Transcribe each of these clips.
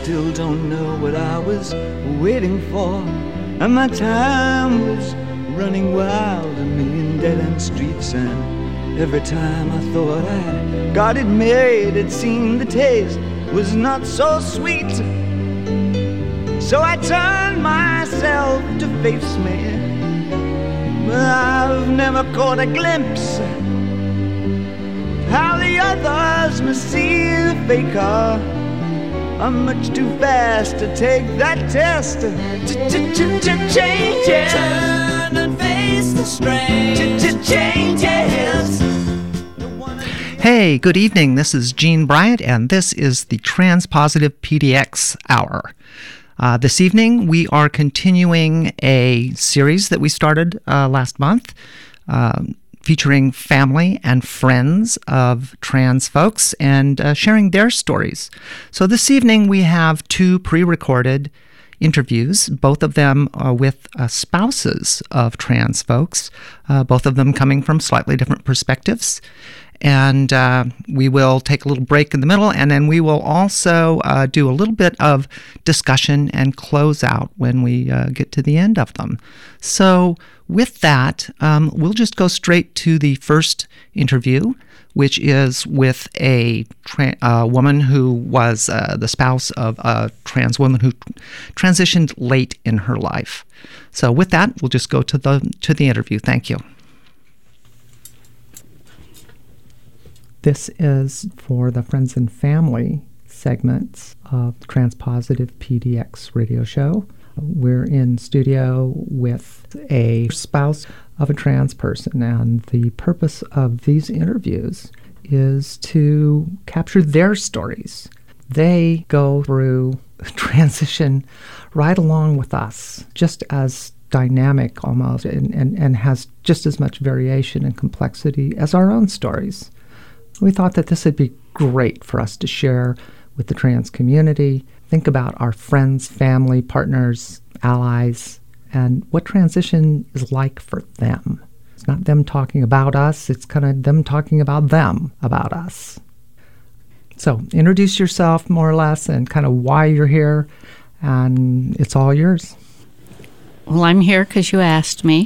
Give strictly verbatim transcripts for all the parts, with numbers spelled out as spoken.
still don't know what I was waiting for. And my time was running wild, a million dead-end streets. And every time I thought I'd got it made, it seemed the taste was not so sweet. So I turned myself to face me, but I've never caught a glimpse how the others must see the faker. I'm much too fast to take that test. Changes. Turn and face the strain. Changes. Hey, good evening. This is Gene Bryant, and this is the Transpositive P D X Hour. Uh, this evening, we are continuing a series that we started uh, last month, uh, featuring family and friends of trans folks and uh, sharing their stories. So this evening, we have two pre-recorded interviews, both of them uh, with uh, spouses of trans folks, uh, both of them coming from slightly different perspectives. And uh, we will take a little break in the middle, and then we will also uh, do a little bit of discussion and close out when we uh, get to the end of them. So with that, um, we'll just go straight to the first interview, which is with a tra- uh, woman who was uh, the spouse of a trans woman who transitioned late in her life. So with that, we'll just go to the to the interview. Thank you. This is for the Friends and Family segments of the Transpositive P D X radio show. We're in studio with a spouse of a trans person, and the purpose of these interviews is to capture their stories. They go through transition right along with us, just as dynamic almost, and, and, and has just as much variation and complexity as our own stories. We thought that this would be great for us to share with the trans community, think about our friends, family, partners, allies, and what transition is like for them. It's not them talking about us, it's kind of them talking about them, about us. So introduce yourself more or less and kind of why you're here, and it's all yours. Well, I'm here because you asked me.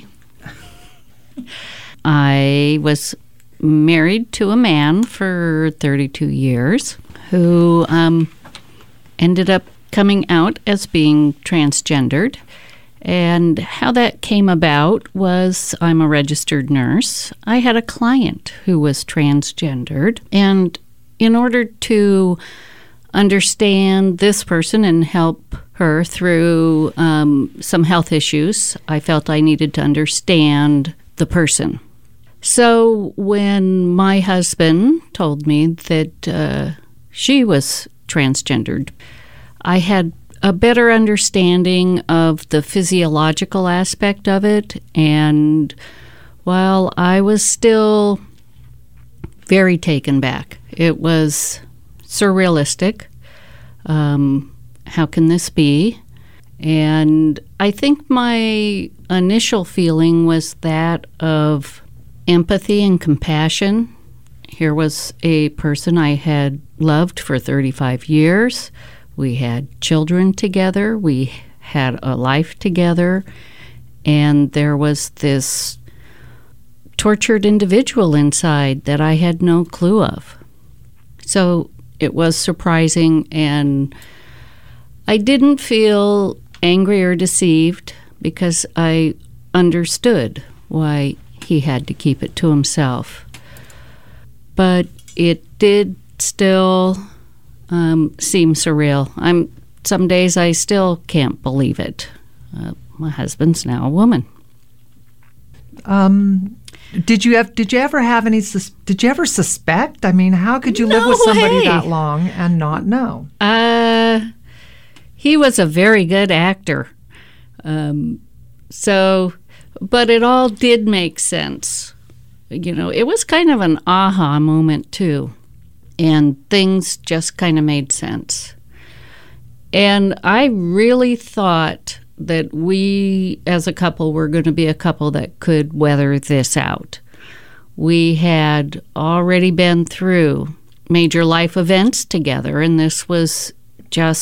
I was married to a man for thirty-two years who um, ended up coming out as being transgendered. And how that came about was I'm a registered nurse. I had a client who was transgendered. And in order to understand this person and help her through um, some health issues, I felt I needed to understand the person. So when my husband told me that uh, she was transgendered, I had a better understanding of the physiological aspect of it. And while I was still very taken back, it was surrealistic. Um, how can this be? And I think my initial feeling was that of empathy and compassion. Here was a person I had loved for thirty-five years. We had children together. We had a life together. And there was this tortured individual inside that I had no clue of. So it was surprising, and I didn't feel angry or deceived because I understood why he had to keep it to himself. But it did still um, seem surreal. I'm some days I still can't believe it. Uh, my husband's now a woman. Um, did you have? Did you ever have any? Sus- did you ever suspect? I mean, how could you No live with somebody way. that long and not know? Uh, he was a very good actor. Um, so. But it all did make sense. You know, it was kind of an aha moment, too. And things just kind of made sense. And I really thought that we, as a couple, were going to be a couple that could weather this out. We had already been through major life events together, and this was just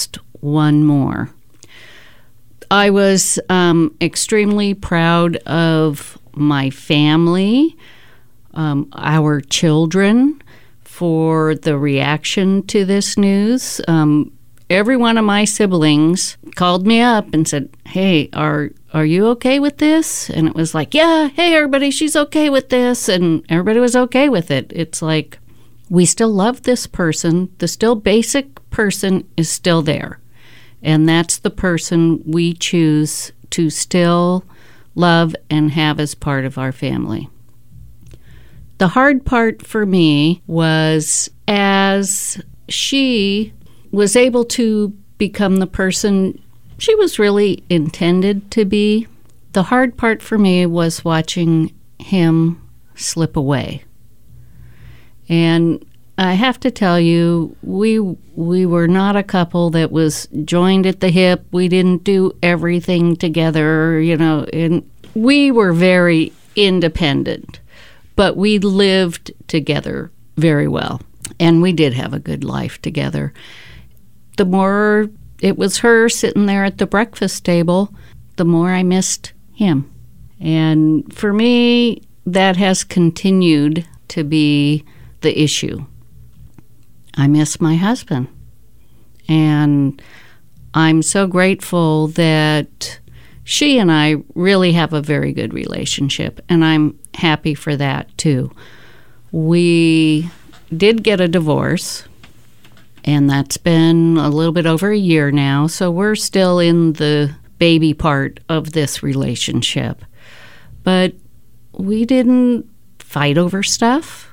one more. I was um, extremely proud of my family, um, our children, for the reaction to this news. Um, every one of my siblings called me up and said, hey, are are you okay with this? And it was like, yeah, hey, everybody, she's okay with this. And everybody was okay with it. It's like, we still love this person. The still basic person is still there. And that's the person we choose to still love and have as part of our family. The hard part for me was as she was able to become the person she was really intended to be, the hard part for me was watching him slip away. And I have to tell you, we we were not a couple that was joined at the hip. We didn't do everything together, you know, and we were very independent, but we lived together very well, and we did have a good life together. The more it was her sitting there at the breakfast table, the more I missed him. And for me, that has continued to be the issue. I miss my husband. And I'm so grateful that she and I really have a very good relationship, and I'm happy for that too. We did get a divorce, and that's been a little bit over a year now, so we're still in the baby part of this relationship. But we didn't fight over stuff.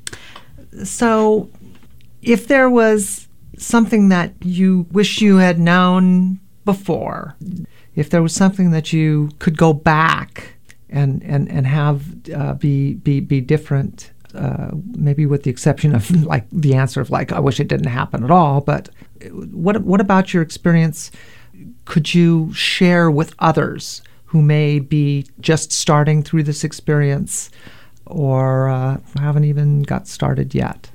So if there was something that you wish you had known before, if there was something that you could go back and and, and have uh, be, be, be different, uh, maybe with the exception of like the answer of like, I wish it didn't happen at all, but what what about your experience could you share with others who may be just starting through this experience or uh, haven't even got started yet?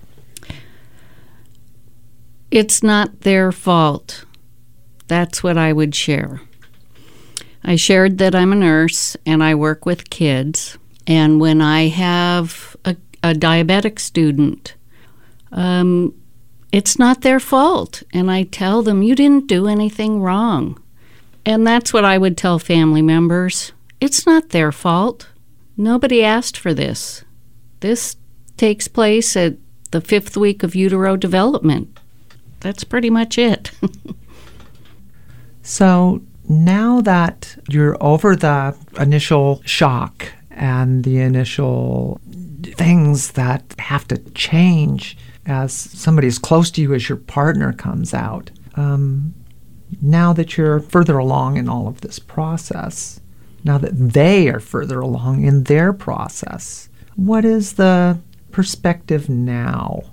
It's not their fault. That's what I would share. I shared that I'm a nurse and I work with kids. And when I have a, a diabetic student, um, it's not their fault. And I tell them, you didn't do anything wrong. And that's what I would tell family members. It's not their fault. Nobody asked for this. This takes place at the fifth week of utero development. That's pretty much it. So now that you're over the initial shock and the initial things that have to change as somebody as close to you as your partner comes out, um, now that you're further along in all of this process, now that they are further along in their process, what is the perspective now?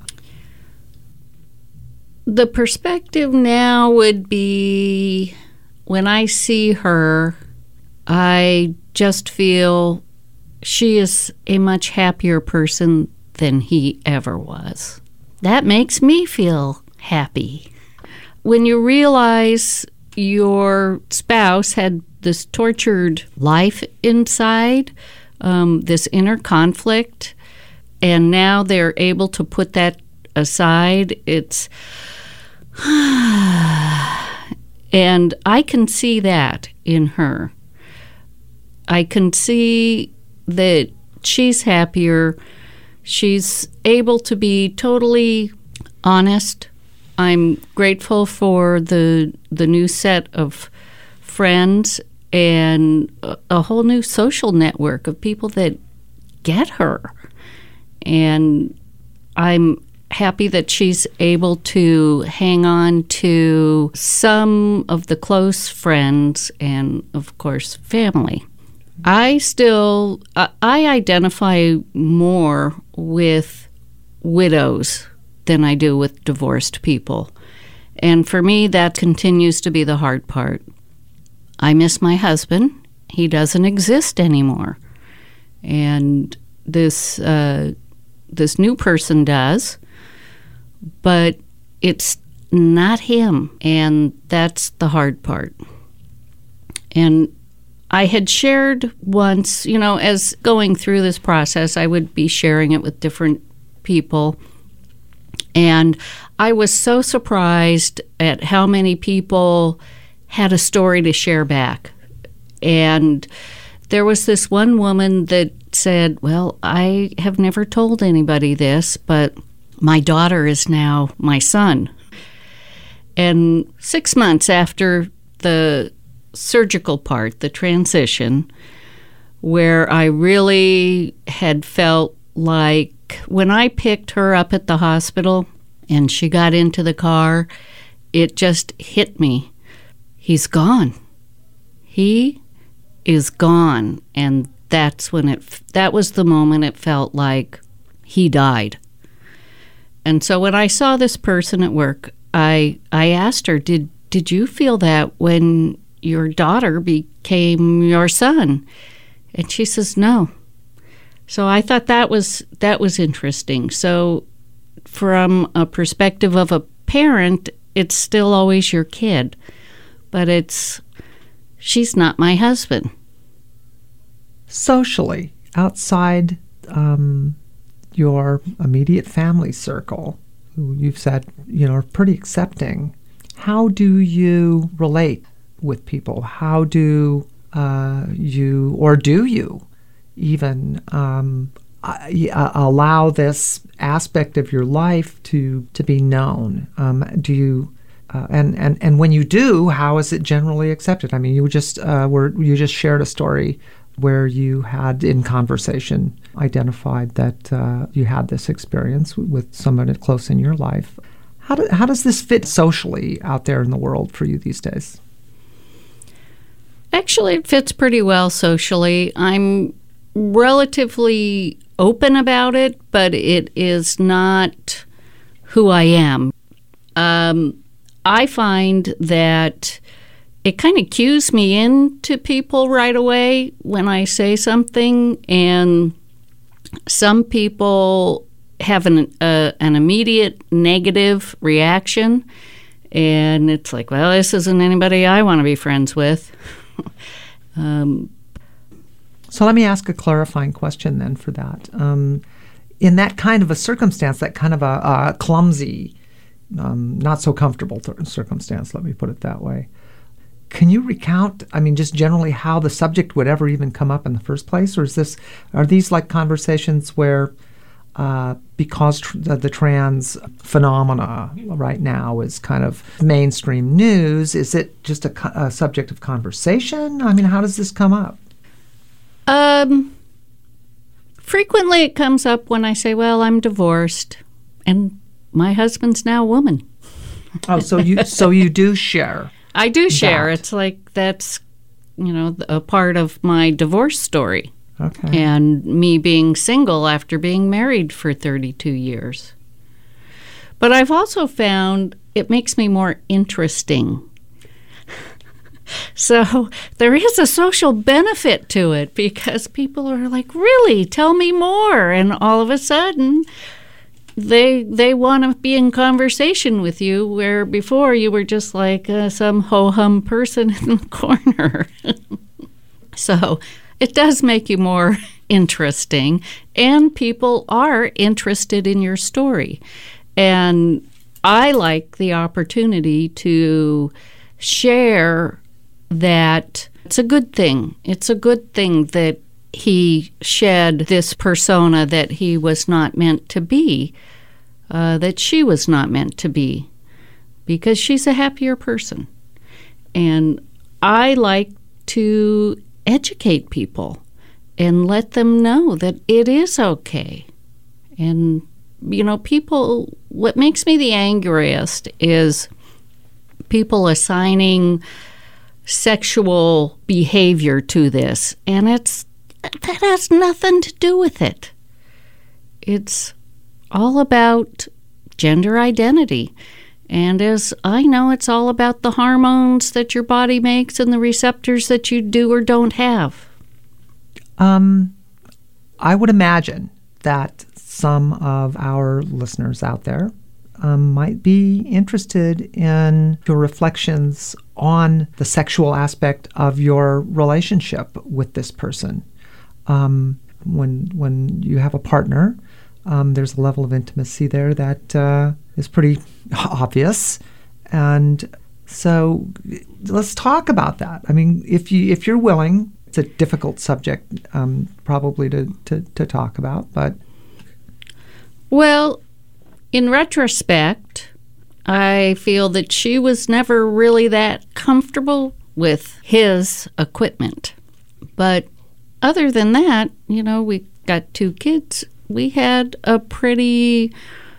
The perspective now would be when I see her, I just feel she is a much happier person than he ever was. That makes me feel happy. When you realize your spouse had this tortured life inside, um, this inner conflict, and now they're able to put that aside, it's... And I can see that in her. I can see that she's happier. She's able to be totally honest. I'm grateful for the the new set of friends and a, a whole new social network of people that get her. And I'm happy that she's able to hang on to some of the close friends and, of course, family. I still, uh, I identify more with widows than I do with divorced people. And for me, that continues to be the hard part. I miss my husband. He doesn't exist anymore. And this, uh, this new person does. But it's not him. And that's the hard part. And I had shared once, you know, as going through this process, I would be sharing it with different people. And I was so surprised at how many people had a story to share back. And there was this one woman that said, well, I have never told anybody this, but my daughter is now my son. And six months after the surgical part, the transition, where I really had felt like when I picked her up at the hospital and she got into the car, it just hit me. He's gone. He is gone. And that's when it, that was the moment it felt like he died. And so when I saw this person at work, I I asked her, did did you feel that when your daughter became your son? And she says, no. So I thought that was that was interesting. So from a perspective of a parent, it's still always your kid, but it's, she's not my husband. Socially, outside um, your immediate family circle, who you've said, you know, are pretty accepting, how do you relate with people? How do uh, you, or do you even um, uh, allow this aspect of your life to, to be known? Um, do you, uh, and, and, and when you do, how is it generally accepted? I mean, you just uh, were you just shared a story where you had in conversation identified that uh, you had this experience with someone close in your life. How, do, how does this fit socially out there in the world for you these days? Actually, it fits pretty well socially. I'm relatively open about it, but it is not who I am. Um, I find that it kind of cues me into people right away when I say something, and some people have an uh, an immediate negative reaction, and it's like, well, this isn't anybody I want to be friends with. um, so let me ask a clarifying question then for that. Um, in that kind of a circumstance, that kind of a, a clumsy, um, not so comfortable th- circumstance, let me put it that way, can you recount, I mean, just generally how the subject would ever even come up in the first place? Or is this, are these like conversations where, uh, because tr- the, the trans phenomena right now is kind of mainstream news, is it just a, co- a subject of conversation? I mean, how does this come up? Um, frequently it comes up when I say, well, I'm divorced, and my husband's now a woman. Oh, so you so you do share. I do share. That. It's like that's, you know, a part of my divorce story. Okay. And me being single after being married for thirty-two years. But I've also found it makes me more interesting. So there is a social benefit to it because people are like, really, tell me more. And all of a sudden, they they want to be in conversation with you, where before you were just like uh, some ho-hum person in the corner. So it does make you more interesting, and people are interested in your story. And I like the opportunity to share that it's a good thing. It's a good thing that he shed this persona that he was not meant to be, uh, that she was not meant to be, because she's a happier person. And I like to educate people and let them know that it is okay. And, you know, people, what makes me the angriest is people assigning sexual behavior to this, and it's that has nothing to do with it. It's all about gender identity. And as I know, it's all about the hormones that your body makes and the receptors that you do or don't have. Um, I would imagine that some of our listeners out there um, might be interested in your reflections on the sexual aspect of your relationship with this person. Um, when when you have a partner, um, there's a level of intimacy there that uh, is pretty obvious, and so let's talk about that. I mean, if you if you're willing, it's a difficult subject um, probably to, to to talk about, but well, in retrospect, I feel that she was never really that comfortable with his equipment. But other than that, you know, we got two kids. We had a pretty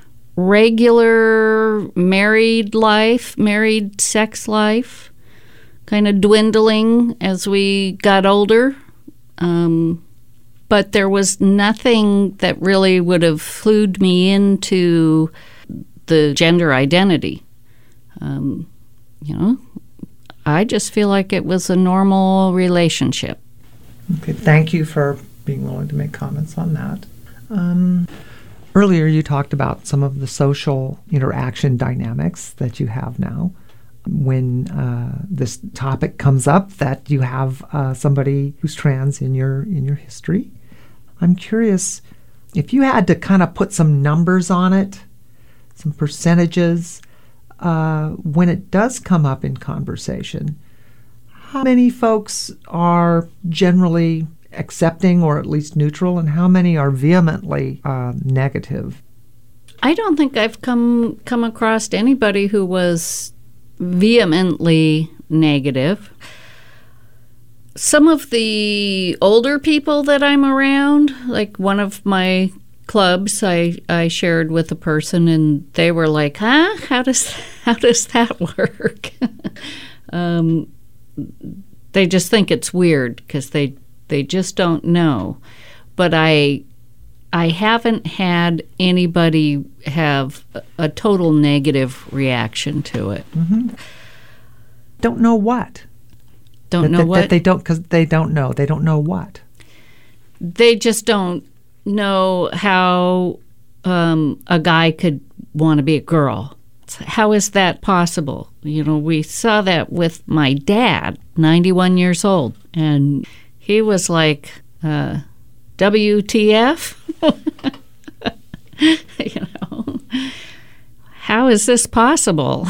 regular married life, married sex life, kind of dwindling as we got older. Um, but there was nothing that really would have clued me into the gender identity. Um, you know, I just feel like it was a normal relationship. Okay, thank you for being willing to make comments on that. Um, earlier you talked about some of the social interaction dynamics that you have now. When uh, this topic comes up that you have uh, somebody who's trans in your in your history, I'm curious if you had to kind of put some numbers on it, some percentages, uh, when it does come up in conversation, how many folks are generally accepting or at least neutral, and how many are vehemently uh, negative? I don't think I've come come across anybody who was vehemently negative. Some of the older people that I'm around, like one of my clubs, I, I shared with a person, and they were like, huh? How does, how does that work? um, they just think it's weird because they, they just don't know. But I... I haven't had anybody have a, a total negative reaction to it. Mm-hmm. Don't know what? Don't that, know that, what? That they don't, because they don't know. They don't know what? They just don't know how um, a guy could want to be a girl. How is that possible? You know, we saw that with my dad, ninety-one years old, and he was like, uh, W T F? You know, how is this possible?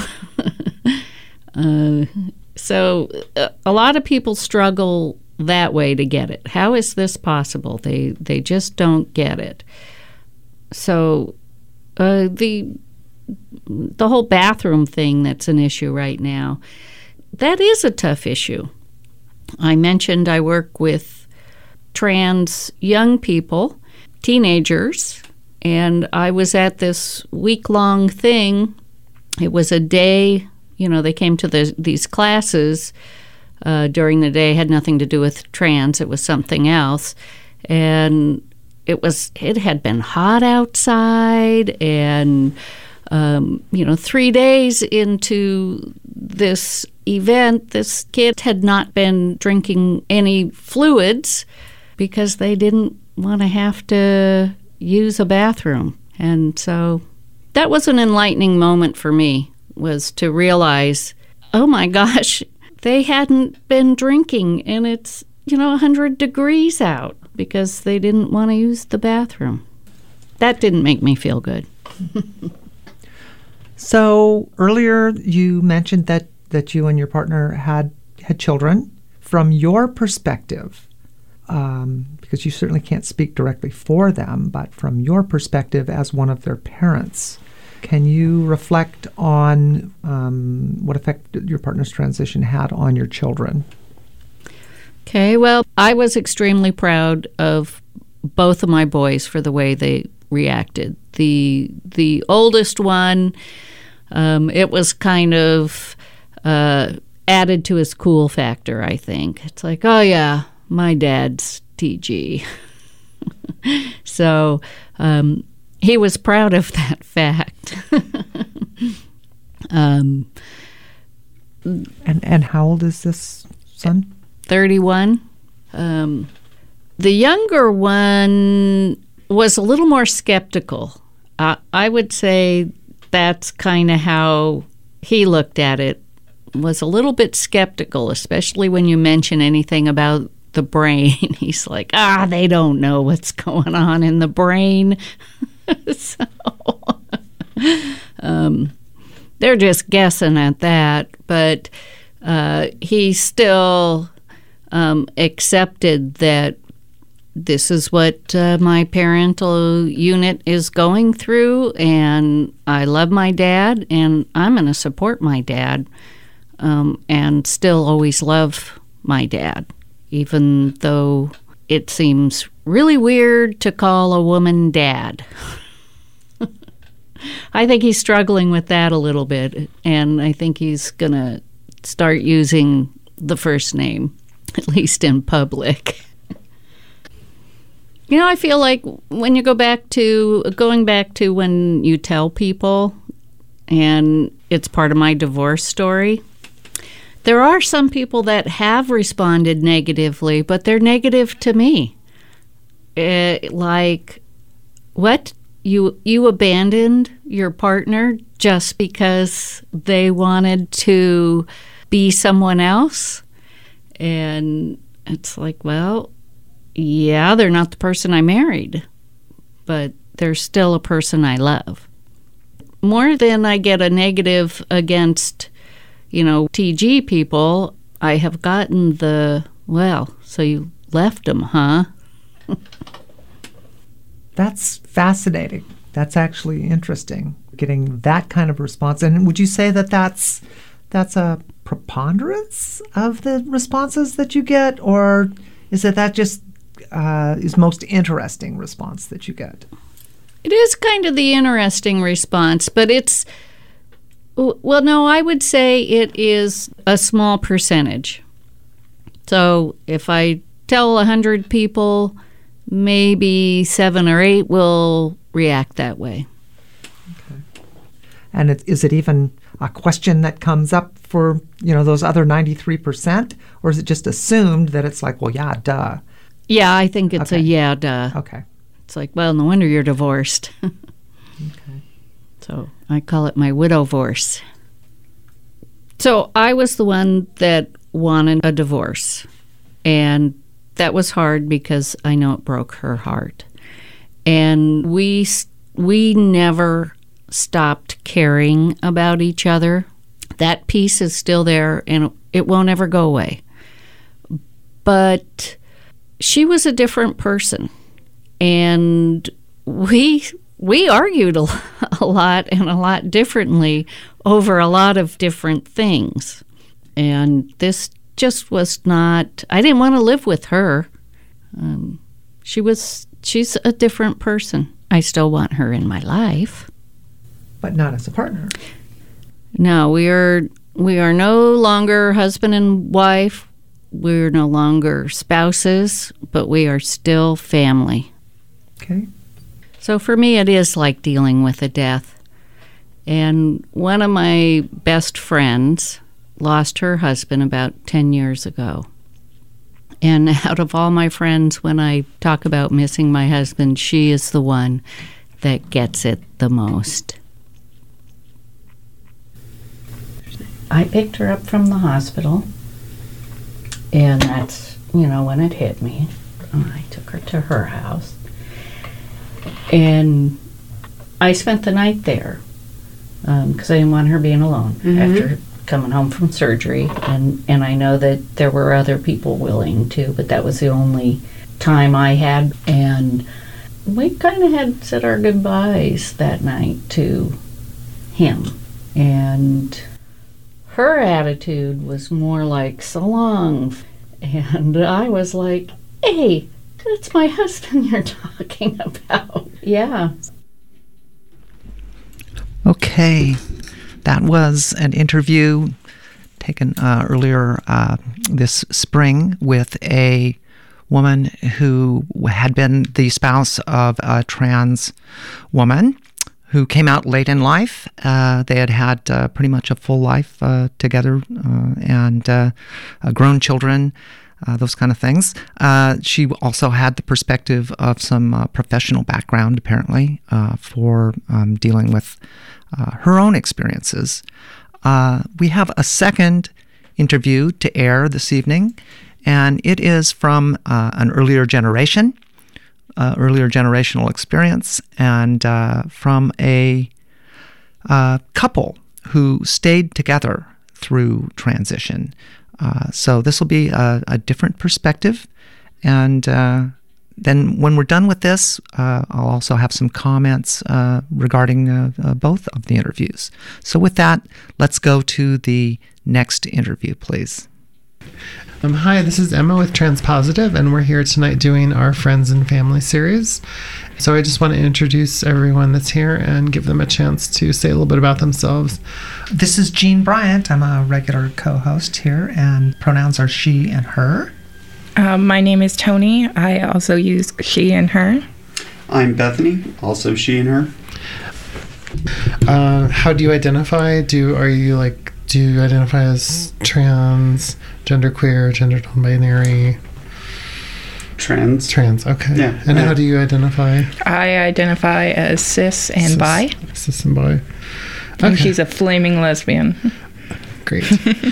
uh, so uh, a lot of people struggle that way to get it. How is this possible? They they just don't get it. So uh, the the whole bathroom thing that's an issue right now, that is a tough issue. I mentioned I work with trans young people, teenagers, and I was at this week-long thing. It was a day, you know, they came to the, these classes uh, during the day, had nothing to do with trans, it was something else, and it was, it had been hot outside, and, um, you know, three days into this event, this kid had not been drinking any fluids because they didn't want to have to use a bathroom. And so that was an enlightening moment for me, was to realize, oh my gosh, they hadn't been drinking and it's, you know, one hundred degrees out because they didn't want to use the bathroom. That didn't make me feel good. So earlier you mentioned that, that you and your partner had, had children. From your perspective, Um, because you certainly can't speak directly for them, but from your perspective as one of their parents, can you reflect on um, what effect your partner's transition had on your children? Okay, well, I was extremely proud of both of my boys for the way they reacted. The the oldest one, um, it was kind of uh, added to his cool factor, I think. It's like, oh yeah, my dad's T G. So um, he was proud of that fact. um, and and how old is this son? thirty-one. Um, the younger one was a little more skeptical. Uh, I would say that's kind of how he looked at it, was a little bit skeptical, especially when you mention anything about the brain. He's like, ah, they don't know what's going on in the brain. so um, they're just guessing at that. But uh, he still um, accepted that this is what uh, my parental unit is going through, and I love my dad, and I'm going to support my dad, um, and still always love my dad, even though it seems really weird to call a woman dad. I think he's struggling with that a little bit, and I think he's going to start using the first name, at least in public. You know, I feel like when you go back to, going back to when you tell people, and it's part of my divorce story, there are some people that have responded negatively, but they're negative to me. Uh, like, what? You, you abandoned your partner just because they wanted to be someone else? And it's like, well, yeah, they're not the person I married, but they're still a person I love. More than I get a negative against, you know, T G people, I have gotten the, well, so you left them, huh? That's fascinating. That's actually interesting, getting that kind of response. And would you say that that's, that's a preponderance of the responses that you get, or is it that just Uh, is most interesting response that you get? It is kind of the interesting response, but it's, well, no, I would say it is a small percentage. So if I tell one hundred people, maybe seven or eight will react that way. Okay. And it, is it even a question that comes up for, you know, those other ninety-three percent? Or is it just assumed that it's like, well, yeah, duh? Yeah, I think it's okay. a yeah, duh. Okay. It's like, well, no wonder you're divorced. Okay. So I call it my widow-vorce. So I was the one that wanted a divorce. And that was hard because I know it broke her heart. And we we never stopped caring about each other. That piece is still there, and it won't ever go away. But she was a different person, and we we argued a, a lot and a lot differently over a lot of different things. And this just was not, I didn't want to live with her. Um, she was, she's a different person. I still want her in my life. But not as a partner. No, we are, we are no longer husband and wife. We're no longer spouses, but we are still family. Okay. So for me, it is like dealing with a death. And one of my best friends lost her husband about ten years ago. And out of all my friends, when I talk about missing my husband, she is the one that gets it the most. I picked her up from the hospital. And that's, you know, when it hit me. I took her to her house. And I spent the night there because um, I didn't want her being alone mm-hmm. after coming home from surgery. And, and I know that there were other people willing to, but that was the only time I had. And we kind of had said our goodbyes that night to him. And her attitude was more like, so long. And I was like, hey, that's my husband you're talking about. Yeah. Okay. That was an interview taken uh, earlier uh, this spring with a woman who had been the spouse of a trans woman who came out late in life. Uh, they had had uh, pretty much a full life uh, together uh, and uh, uh, grown children. uh, those kind of things. Uh, she also had the perspective of some uh, professional background, apparently, uh, for um, dealing with uh, her own experiences. Uh, we have a second interview to air this evening, and it is from uh, an earlier generation, uh, earlier generational experience, and uh, from a uh, couple who stayed together through transition. Uh, so this will be a, a different perspective. And uh, then when we're done with this, uh, I'll also have some comments uh, regarding uh, uh, both of the interviews. So with that, let's go to the next interview, please. Um, hi, this is Emma with Transpositive, and we're here tonight doing our Friends and Family series. So I just want to introduce everyone that's here and give them a chance to say a little bit about themselves. This is Jean Bryant. I'm a regular co-host here, and pronouns are she and her. Um, my name is Tony. I also use she and her. I'm Bethany, also she and her. Uh, how do you identify? Do are you like do you identify as trans, genderqueer, gender non-binary? Trans. Trans, okay. Yeah. And uh, how do you identify? I identify as cis and Cis, bi. Cis and bi. And Okay. she's a flaming lesbian. Great.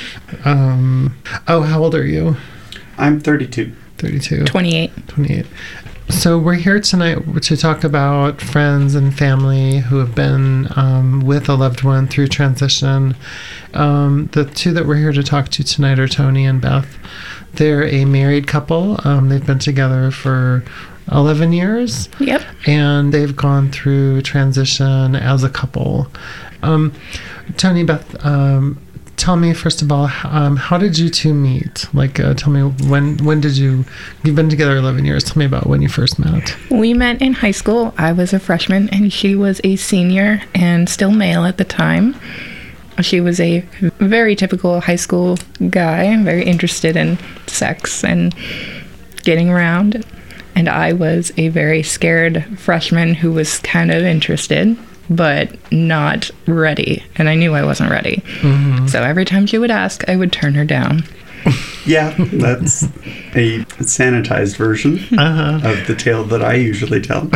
um, oh, how old are you? I'm thirty-two. thirty-two. twenty-eight. twenty-eight. So we're here tonight to talk about friends and family who have been um, with a loved one through transition. Um, the two that we're here to talk to tonight are Tony and Beth. They're a married couple. Um, they've been together for eleven years. Yep. And they've gone through transition as a couple. Um, Tony, Beth, um, tell me first of all, um, how did you two meet? Like, uh, tell me when when did you? You've been together eleven years. Tell me about when you first met. We met in high school. I was a freshman and she was a senior and still male at the time. She was a very typical high school guy, very interested in sex and getting around. And I was a very scared freshman who was kind of interested, but not ready. And I knew I wasn't ready. Mm-hmm. So every time she would ask, I would turn her down. Yeah, that's a sanitized version Uh-huh. of the tale that I usually tell.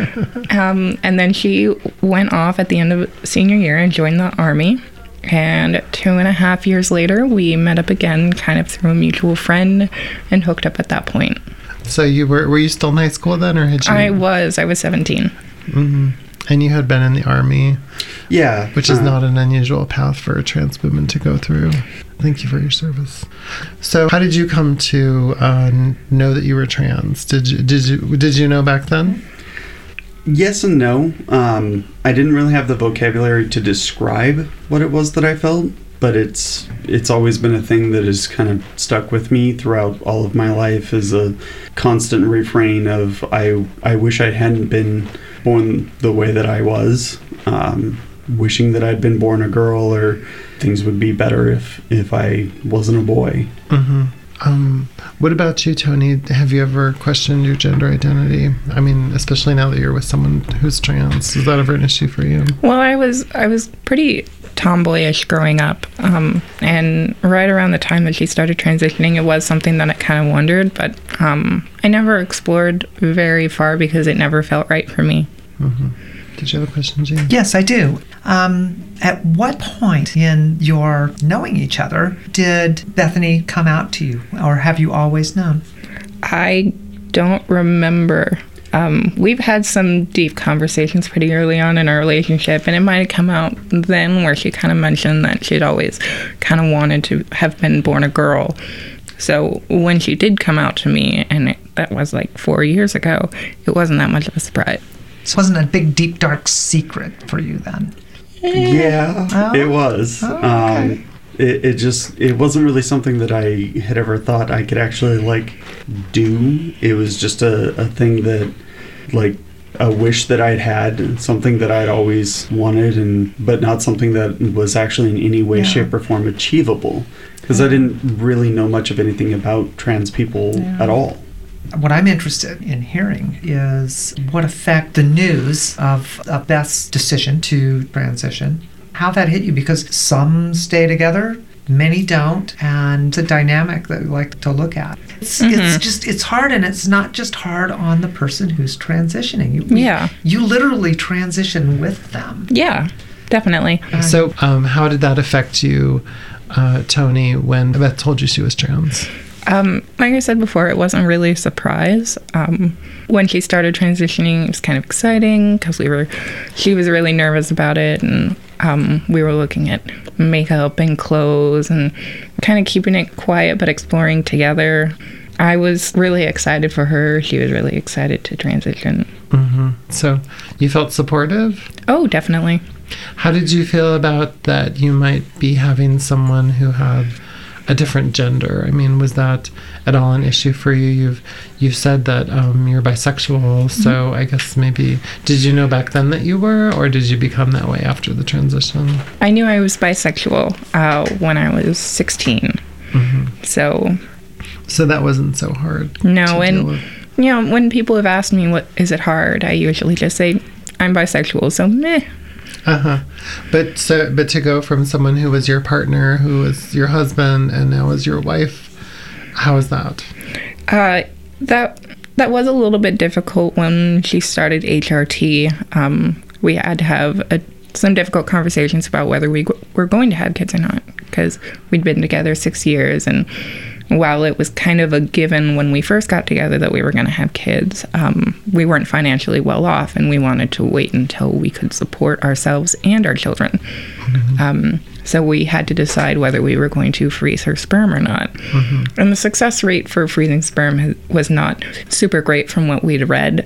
Um, and then she went off at the end of senior year and joined the Army. And two and a half years later, we met up again, kind of through a mutual friend, and hooked up at that point. So you were were you still in high school then, or had you? I was. I was seventeen. Mm-hmm. And you had been in the Army, Yeah. which is uh, not an unusual path for a trans woman to go through. Thank you for your service. So, how did you come to uh, n- know that you were trans? Did you did you did you know back then? Yes and no. Um, I didn't really have the vocabulary to describe what it was that I felt, but it's it's always been a thing that has kind of stuck with me throughout all of my life as a constant refrain of I I wish I hadn't been born the way that I was, um, wishing that I'd been born a girl, or things would be better if if I wasn't a boy. Mm-hmm. Um, what about you, Tony? Have you ever questioned your gender identity? I mean, especially now that you're with someone who's trans. Is that ever an issue for you? Well, I was I was pretty tomboyish growing up, um, and right around the time that she started transitioning, it was something that I kind of wondered, but um, I never explored very far because it never felt right for me. Mm-hmm. Did you have a question, Jean? Yes, I do. Um, at what point in your knowing each other did Bethany come out to you, or have you always known? I don't remember. Um, we've had some deep conversations pretty early on in our relationship, and it might have come out then where she kind of mentioned that she'd always kind of wanted to have been born a girl. So when she did come out to me, and it, that was like four years ago, it wasn't that much of a surprise. This wasn't a big, deep, dark secret for you then. Yeah, Oh. it was. Oh, okay. Um, it, it just it wasn't really something that I had ever thought I could actually like do. It was just a, a thing that like a wish that I'd had, something that I'd always wanted, and but not something that was actually in any way, Yeah. shape, or form achievable. Because I didn't really know much of anything about trans people Yeah. at all. What I'm interested in hearing is what effect the news of, of Beth's decision to transition, how that hit you, because some stay together, Many don't, and it's a dynamic that we like to look at. It's, Mm-hmm. it's just, it's hard, and it's not just hard on the person who's transitioning. You, Yeah. You literally transition with them. Yeah, definitely. So, um, how did that affect you, uh, Tony, when Beth told you she was trans? Um, like I said before, it wasn't really a surprise. Um, when she started transitioning, it was kind of exciting because we were, she was really nervous about it, and um, we were looking at makeup and clothes and kind of keeping it quiet but exploring together. I was really excited for her. She was really excited to transition. Mm-hmm. So, you felt supportive? Oh, definitely. How did you feel about that you might be having someone who had a different gender? I mean, was that at all an issue for you? You've you've said that um, you're bisexual, so Mm-hmm. I guess maybe, did you know back then that you were, or did you become that way after the transition? I knew I was bisexual uh, when I was sixteen. Mm-hmm. So, So that wasn't so hard. no, to and deal with. you know, when people have asked me, what is it hard, I usually just say, I'm bisexual, so meh. Uh-huh. But so but to go from someone who was your partner, who was your husband, and now is your wife, how is that? Uh, that that was a little bit difficult when she started H R T. Um, we had to have a, some difficult conversations about whether we g- were going to have kids or not, because we'd been together six years, and while it was kind of a given when we first got together that we were going to have kids, um, we weren't financially well off, and we wanted to wait until we could support ourselves and our children. Mm-hmm. Um, so we had to decide whether we were going to freeze her sperm or not. Mm-hmm. And the success rate for freezing sperm has, was not super great from what we'd read.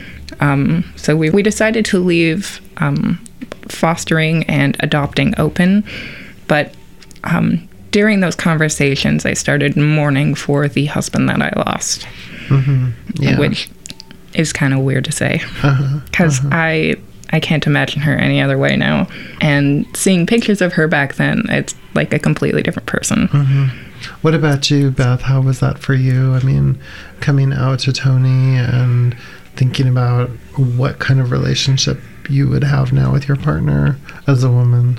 Um, so we, we decided to leave um, fostering and adopting open, but um, during those conversations, I started mourning for the husband that I lost, Mm-hmm. Yeah. which is kind of weird to say Uh-huh. because uh-huh. I I can't imagine her any other way now. And seeing pictures of her back then, it's like a completely different person. Mm-hmm. What about you, Beth? How was that for you? I mean, coming out to Tony and thinking about what kind of relationship you would have now with your partner as a woman.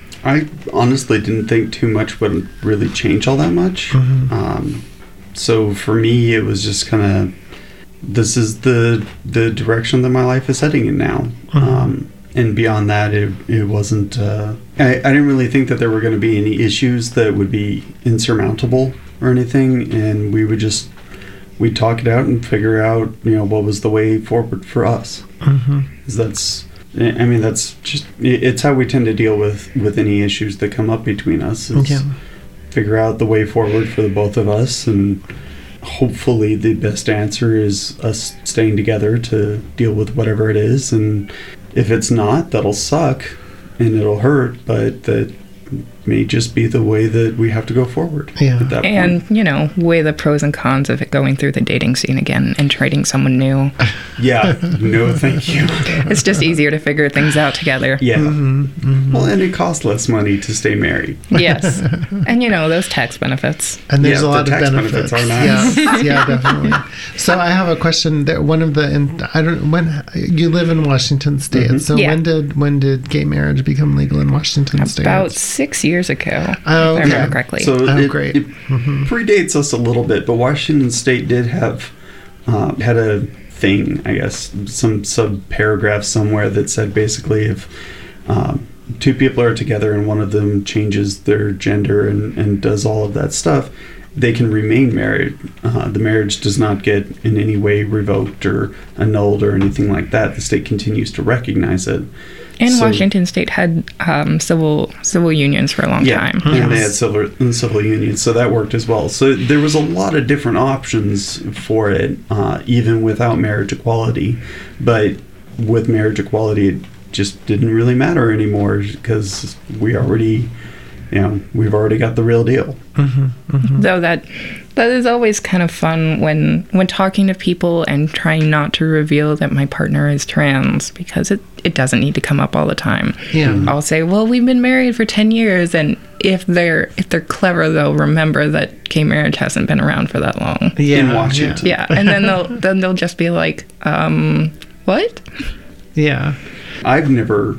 I honestly didn't think too much would really change all that much. Mhm. Um, so for me, it was just kind of, this is the the direction that my life is heading in now. Mhm. Um, and beyond that, it, it wasn't, uh, I, I didn't really think that there were going to be any issues that would be insurmountable or anything. And we would just, we'd talk it out and figure out, you know, what was the way forward for us. Mm-hmm. 'Cause that's, I mean, that's just, it's how we tend to deal with, with any issues that come up between us. Is Yeah. figure out the way forward for the both of us, and hopefully the best answer is us staying together to deal with whatever it is. And if it's not, that'll suck and it'll hurt, but that may just be the way that we have to go forward. Yeah. At that And, point. you know, weigh the pros and cons of it going through the dating scene again and trading someone new. Yeah, no, thank you. It's just easier to figure things out together. Yeah. Mm-hmm. Mm-hmm. Well, and it costs less money to stay married. Yes. And, you know, those tax benefits. And there's Yeah, a lot the of tax benefits. benefits are nice. Yeah, yeah, definitely. So I have a question. That one of the, and I don't, when you live in Washington State, Mhm. so Yeah. when did when did gay marriage become legal in Washington State? About six years ago, Oh, if I okay. remember correctly. So Oh, it, great. it Mhm. predates us a little bit, but Washington State did have uh, had a thing, I guess, some sub paragraph somewhere that said basically if um, two people are together and one of them changes their gender and, and does all of that stuff, they can remain married. Uh, the marriage does not get in any way revoked or annulled or anything like that. The state continues to recognize it. And So- Washington State had um, civil civil unions for a long Yeah, time. and they Yes. had civil, civil unions, so that worked as well. So there was a lot of different options for it, uh, even without marriage equality. But with marriage equality, it just didn't really matter anymore because we already, you know, we've already got the real deal. Mm-hmm. Mm-hmm. Though that that is always kind of fun when when talking to people and trying not to reveal that my partner is trans, because it, it doesn't need to come up all the time. Yeah. I'll say, well, we've been married for ten years, and if they're if they're clever, they'll remember that gay marriage hasn't been around for that long. Yeah. In Washington. Yeah, and then they'll then they'll just be like, um, what? Yeah. I've never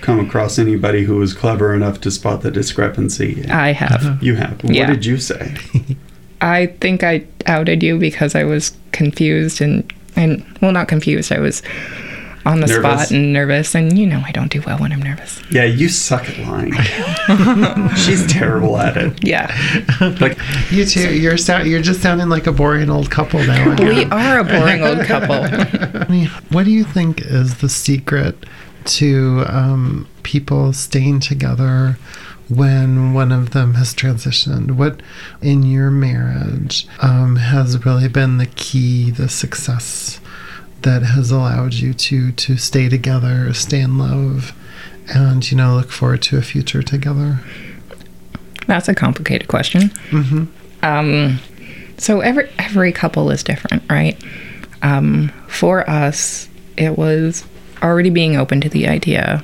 come across anybody who was clever enough to spot the discrepancy. I have. You have. Yeah. What did you say? I think I outed you because I was confused and, and well, not confused. I was on the Nervous? spot and nervous. And you know I don't do well when I'm nervous. Yeah, you suck at lying. She's terrible at it. Yeah. Like, You two, you're sound, you're just sounding like a boring old couple now. We are a boring old couple. I mean, what do you think is the secret to um, people staying together when one of them has transitioned? What in your marriage um, has really been the key, the success that has allowed you to to stay together, stay in love, and, you know, look forward to a future together? That's a complicated question. Mm-hmm. Um, so every every couple is different, right? Um, for us, it was already being open to the idea,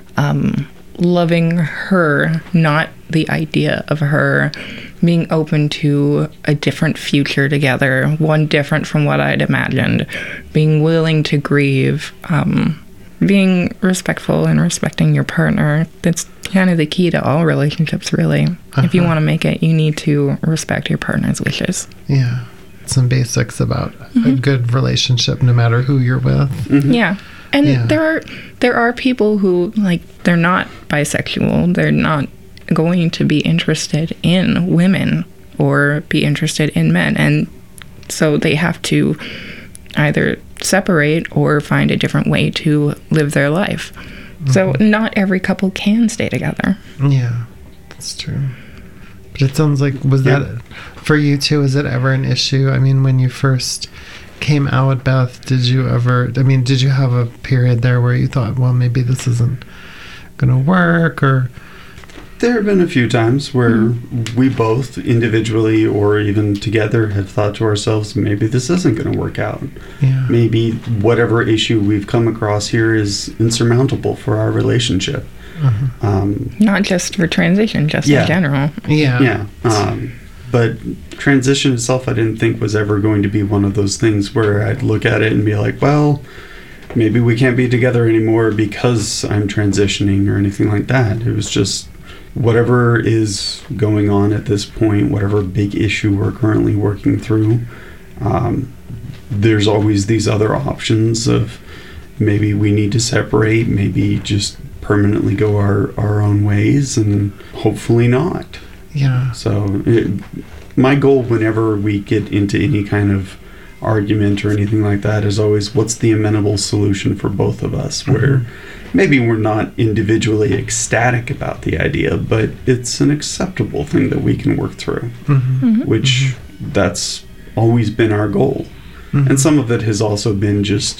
um, loving her, not the idea of her, being open to a different future together, one different from what I'd imagined, being willing to grieve, um, being respectful and respecting your partner. That's kind of the key to all relationships, really. Uh-huh. If you want to make it, you need to respect your partner's wishes. Yeah. Some basics about mm-hmm. a good relationship, no matter who you're with. Mm-hmm. Yeah. And yeah. there are there are people who, like, they're not bisexual. They're not going to be interested in women or be interested in men. And so they have to either separate or find a different way to live their life. Mm-hmm. So not every couple can stay together. Yeah, that's true. But it sounds like, was yeah. that, for you too, was it ever an issue? I mean, when you first came out, Beth, did you ever, I mean, did you have a period there where you thought, well, maybe this isn't going to work, or? There have been a few times where mm-hmm. we both individually or even together have thought to ourselves, maybe this isn't going to work out. Yeah. Maybe whatever issue we've come across here is insurmountable for our relationship. Mm-hmm. Um, Not just for transition, just yeah. in general. Yeah. Yeah. Um, but transition itself, I didn't think was ever going to be one of those things where I'd look at it and be like, well, maybe we can't be together anymore because I'm transitioning or anything like that. It was just whatever is going on at this point, whatever big issue we're currently working through, um, there's always these other options of maybe we need to separate, maybe just permanently go our, our own ways, and hopefully not. Yeah. So it, my goal whenever we get into any kind of argument or anything like that is always, what's the amenable solution for both of us, mm-hmm. where maybe we're not individually ecstatic about the idea, but it's an acceptable thing that we can work through, mm-hmm. Mm-hmm. which mm-hmm. that's always been our goal. Mm-hmm. And some of it has also been just,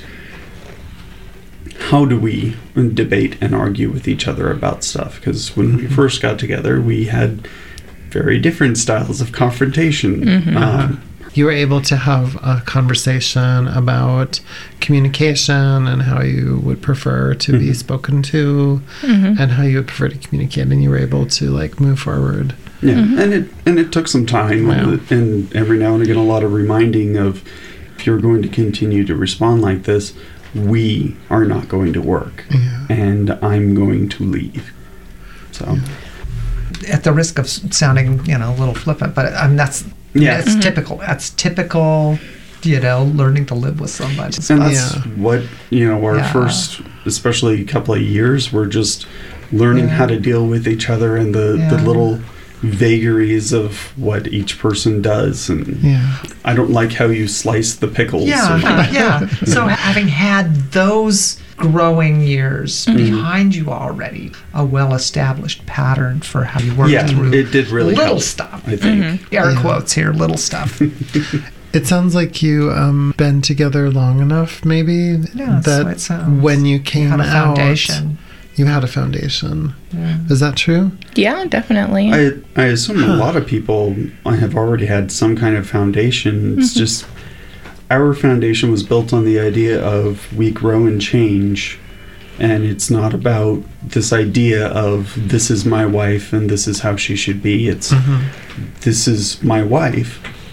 how do we debate and argue with each other about stuff? Because when mm-hmm. we first got together, we had very different styles of confrontation. Mm-hmm. Um, you were able to have a conversation about communication and how you would prefer to mm-hmm. be spoken to, mm-hmm. and how you would prefer to communicate, and you were able to, like, move forward. Yeah, mm-hmm. and it and it took some time, wow. and every now and again a lot of reminding of, if you're going to continue to respond like this, we are not going to work, yeah. and I'm going to leave. So, yeah. At the risk of sounding, you know, a little flippant, but I mean that's yeah, it's mm-hmm. typical. That's typical, you know, learning to live with somebody. And that's yeah. what, you know, our yeah. first, especially couple of years, we're just learning yeah. how to deal with each other and the, yeah. the little vagaries of what each person does. And Yeah. I don't like how you slice the pickles. Yeah, or- yeah. So having had those growing years Mm-hmm. behind you already, a well-established pattern for how you work yeah, through it did really little help, stuff. I think. Mm-hmm. Air Yeah. quotes here, little stuff. It sounds like you um been together long enough, maybe, Yeah, that's that what it sounds. when you came Had a out, foundation. you had a foundation. Yeah. Is that true? Yeah, definitely. I I assume Huh. a lot of people have already had some kind of foundation. It's Mm-hmm. just our foundation was built on the idea of we grow and change, and it's not about this idea of this is my wife and this is how she should be. It's Mm-hmm. this is my wife.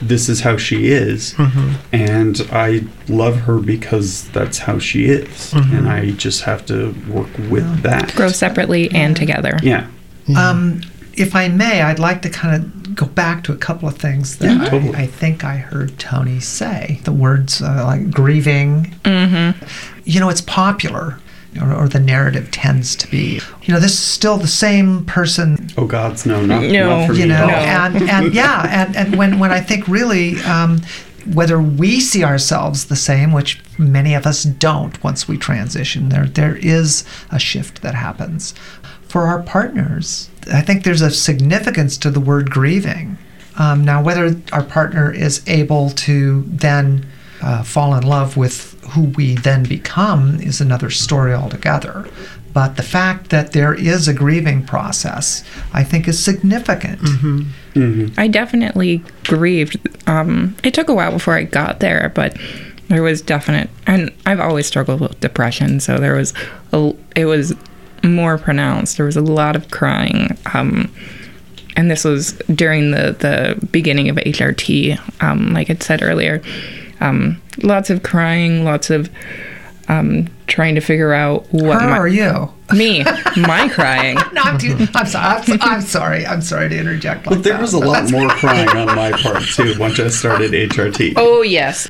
this is how she is, Mm-hmm. and I love her because that's how she is, Mhm. and I just have to work with that. Grow separately and together. Yeah. Yeah. Um, if I may, I'd like to kind of go back to a couple of things that Yeah, I, totally. I think I heard Tony say. The words uh, like grieving. Mm-hmm. You know, it's popular, or, or the narrative tends to be. You know, this is still the same person. Oh gods, no, not, No, not for You me know, at all. and and yeah, and and when when I think really. Um, whether we see ourselves the same, which many of us don't once we transition, there there is a shift that happens. For our partners, I think there's a significance to the word grieving. Um, now, whether our partner is able to then uh, fall in love with who we then become is another story altogether. But the fact that there is a grieving process, I think, is significant. Mhm. I definitely grieved. Um, it took a while before I got there, but there was definite, and I've always struggled with depression, so there was, a, it was more pronounced. There was a lot of crying, um, and this was during the, the beginning of H R T, um, like I said earlier. Um, lots of crying, lots of um, trying to figure out what Her my, or you? me, my crying. No, I'm, too, I'm sorry. I'm, I'm sorry. I'm sorry to interject. Like But there that, was a but lot that's- more crying on my part too once I started H R T. Oh yes.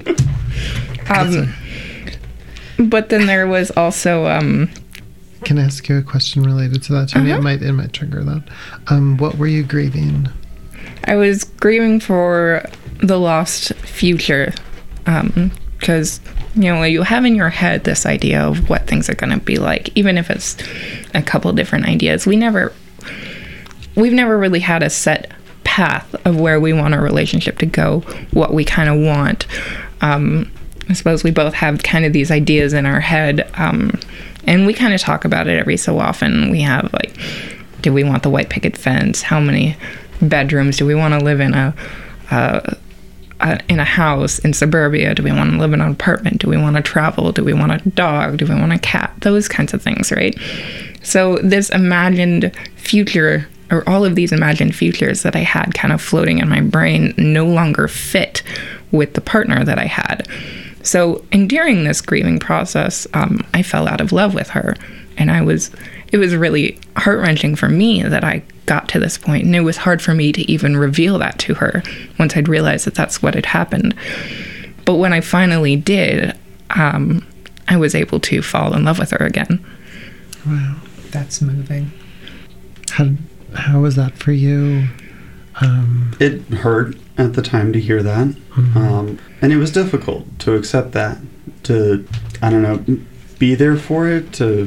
Um, but then there was also um, Can I ask you a question related to that, Tony? Uh-huh. It might it might trigger that. Um, what were you grieving? I was grieving for the lost future, because you know you have in your head this idea of what things are going to be like, even if it's a couple different ideas. We never, we've never really had a set path of where we want our relationship to go, what we kind of want. Um, I suppose we both have kind of these ideas in our head, um, and we kind of talk about it every so often. We have like, do we want the white picket fence? How many bedrooms do we want to live in a, uh, a in a house in suburbia? Do we want to live in an apartment? Do we want to travel? Do we want a dog? Do we want a cat? Those kinds of things, right? So this imagined future, or all of these imagined futures that I had kind of floating in my brain, no longer fit with the partner that I had. So, and during this grieving process, um, I fell out of love with her, and I was, it was really heart-wrenching for me that I got to this point, and it was hard for me to even reveal that to her once I'd realized that that's what had happened. But when I finally did, um, I was able to fall in love with her again. Wow, that's moving. How how was that for you? Um, It hurt at the time to hear that, Mhm. um, and it was difficult to accept that. To I don't know, be there for it. To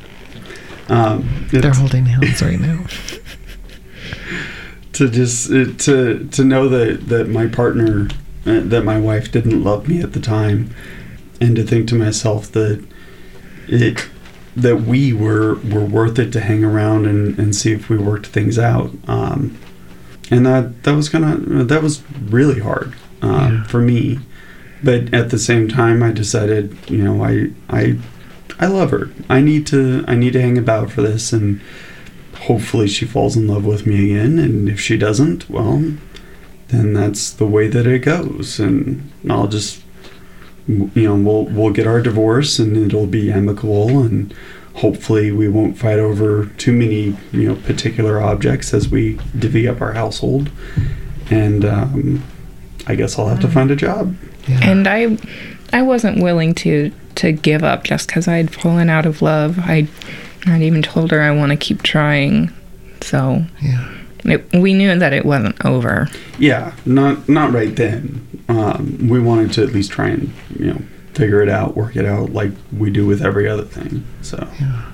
um, they're it's- holding hands right now. to just uh, to to know that that my partner, uh, that my wife didn't love me at the time, and to think to myself that it that we were were worth it to hang around and, and see if we worked things out. Um, and that that was kind of that was really hard uh, Yeah. for me. But at the same time, I decided, you know, I I I love her. I need to I need to hang about for this, and hopefully she falls in love with me again. And if she doesn't, well, then that's the way that it goes. And I'll just, you know, we'll we'll get our divorce, and it'll be amicable, and hopefully we won't fight over too many, you know, particular objects as we divvy up our household. And um, I guess I'll have to find a job. Yeah. And I I wasn't willing to to give up just because I'd fallen out of love. I I'd even told her I want to keep trying. So yeah. it, we knew that it wasn't over. Yeah, not not right then. Um, we wanted to at least try and, you know, figure it out, work it out like we do with every other thing. So